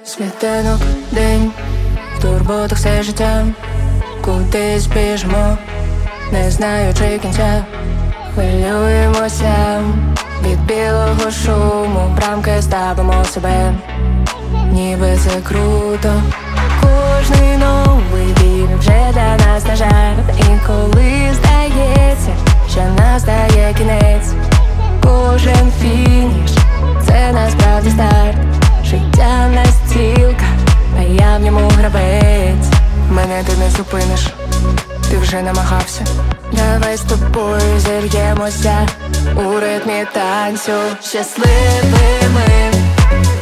Світанок, день, в турботах все життя, кудись біжмо, не знаючи кінця. Хвилюємося від білого шуму, брамки ставимо себе, ніби це круто. Кожний новий біль вже для нас не жарт. І коли здається, що настає кінець, кожен фініш — це насправді старт. Життя настілка, а я в ньому гравець. Мене ти не зупиниш, ти вже намагався. Давай з тобою зір'ємося у ритмі танцю щасливими.